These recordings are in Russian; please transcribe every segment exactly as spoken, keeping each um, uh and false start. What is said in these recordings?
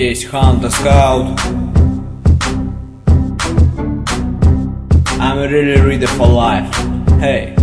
Здесь Hunter Scout. I'm really ready for life. Hey.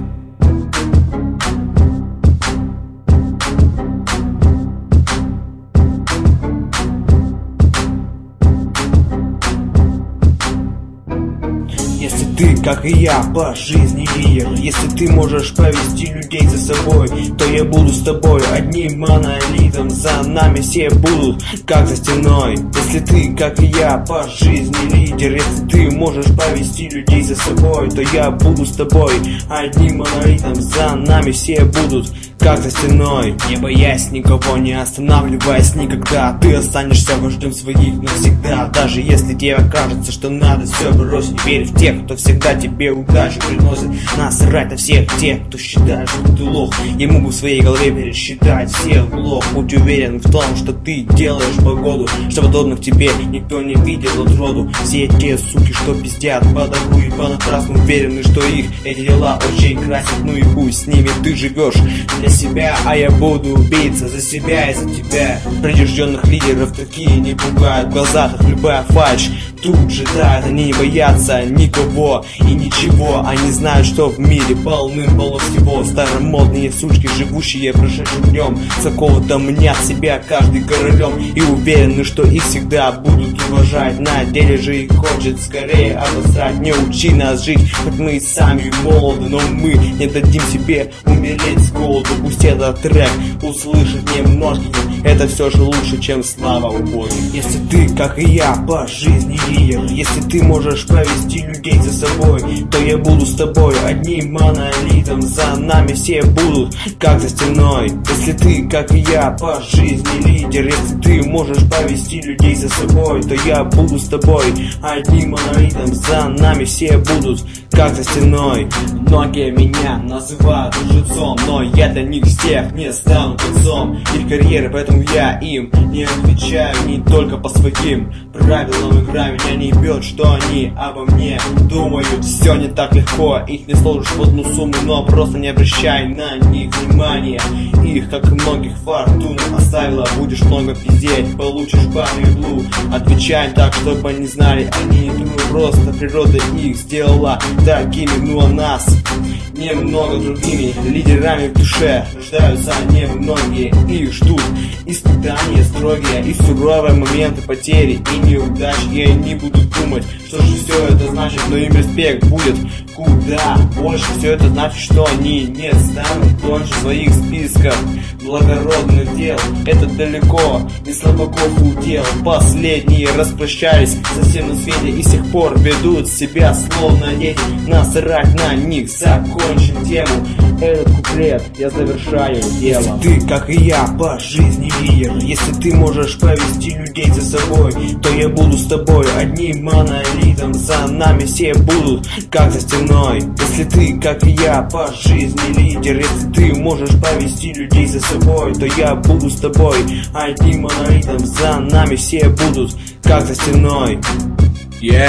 Если ты, как и я, по жизни лидер, если ты можешь повести людей за собой, то я буду с тобой одним монолитом, за нами все будут, как за стеной. Если ты, как и я, по жизни лидер, если ты можешь повести людей за собой, то я буду с тобой одним монолитом, за нами все будут, как за стеной. Не боясь никого, не останавливаясь никогда, ты останешься вождем своих навсегда. Даже если тебе кажется, что надо все бросить, верь в тех, кто всегда тебе удачу приносит. Насрать на всех тех, кто считает, что ты лох. Ему бы в своей голове пересчитать всех блох. Будь уверен в том, что ты делаешь погоду, что подобных тебе никто не видел от роду. Все те суки, что пиздят по добру и понапрасну, уверены, что их эти дела очень красят. Ну и пусть с ними ты живешь для себя, а я буду биться за себя и за тебя. Прирожденных лидеров такие не пугают, в глазах их любая фальшь тут же тает. Они не боятся никого и ничего, они знают, что в мире полным-полно всего. Старомодные сучки, живущие прошедшим днем, с какого-то мнят себя каждый королем и уверены, что их всегда будут уважать. На деле же их хочет скорее обосрать. Не учи нас жить, хоть мы и сами молоды, но мы не дадим себе умереть с голоду. Пусть этот трек услышит немногие, это все же лучше, чем слава убогих. Если ты, как и я, по жизни лидер, если ты можешь повести людей за собой, то я буду с тобой одним монолитом, за нами все будут, как за стеной. Если ты, как и я, по жизни лидер, если ты можешь повести людей за собой, то я буду с тобой одним монолитом, за нами все будут, как за стеной. Многие меня называют лжецом, но я для них всех не стану концом их карьеры, поэтому я им не отвечаю не только по своим правилам. Игра меня не бьет, что они обо мне думают. Все не так легко, их не сложишь в одну сумму, но просто не обращай на них внимания. Их, как и многих, фортуна оставила. Будешь много пиздеть, получишь по иглу. Отвечай так, чтобы они знали, они не думают, просто природа их сделала такими. Ну а нас немного другими лидерами в душе рождаются немногие, их ждут испытания строгие и суровые моменты потери и неудач, и они будут думать, что же все это значит, но им респект будет куда больше. Все это значит, что они не станут тоньше своих списков благородных дел. Это далеко не слабаков удел. Последние распрощались совсем на свете и с тех пор ведут себя словно дети. Насрать на них, закончим тему. Этот куплет я завершаю делом. Если ты, как и я, по жизни лидер, если ты можешь повести людей за собой, то я буду с тобой одним монолитом, за нами все будут, как за стеной. Если ты, как и я, по жизни лидер, если ты можешь повести людей за собой, то я буду с тобой одним монолитом, за нами все будут, как за стеной. Yeah.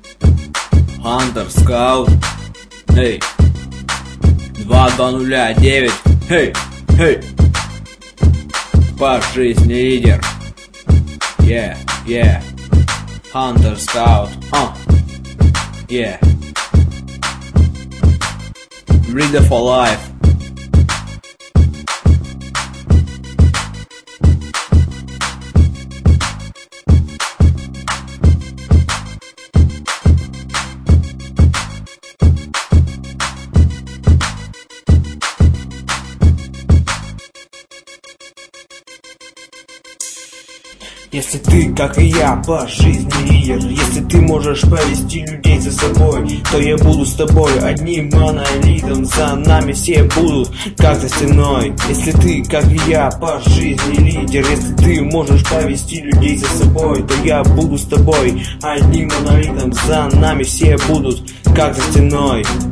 Hunter Scout. Эй. два два ноль девять. Эй. Эй. По жизни лидер. Yeah. Yeah. Hunter Scout. Uh. Yeah. Ready for life. Если ты, как и я, по жизни лидер, если ты можешь повести людей за собой, то я буду с тобой одним монолитом, за нами все будут, как за стеной. Если ты, как и я, по жизни лидер, если ты можешь повести людей за собой, то я буду с тобой одним монолитом, за нами все будут, как за стеной.